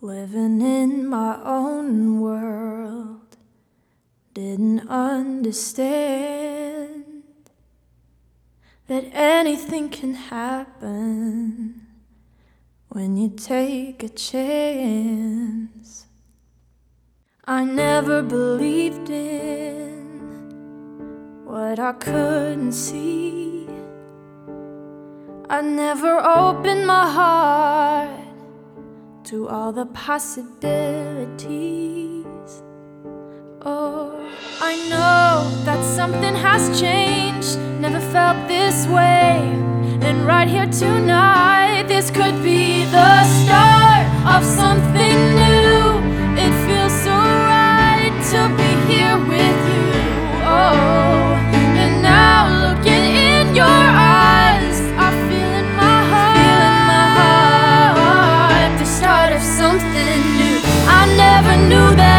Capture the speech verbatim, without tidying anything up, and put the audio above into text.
Living in my own world, didn't understand that anything can happen when you take a chance. I never believed in what I couldn't see. I never opened my heart to all the possibilities. Oh, I know that something has changed. Never felt this way. And right here tonight, this could be the start of something new. It feels so right to be here with you. Oh, and now looking in your eyes, I feel in my heart, feel in my heart the start of something new. I never knew that